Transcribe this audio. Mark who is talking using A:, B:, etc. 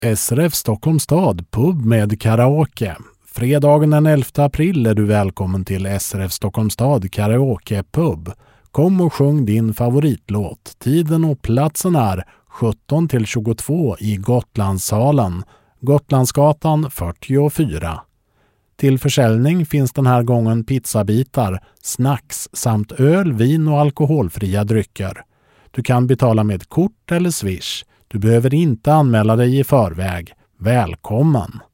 A: SRF Stockholms stad pub med karaoke. Fredagen den 11 april är du välkommen till SRF Stockholms stad karaoke pub. Kom och sjung din favoritlåt. Tiden och platsen är 17-22 i Gotlandssalen, Gotlandsgatan 44. Till försäljning finns den här gången pizzabitar, snacks samt öl, vin och alkoholfria drycker. Du kan betala med kort eller swish. Du behöver inte anmäla dig i förväg. Välkommen!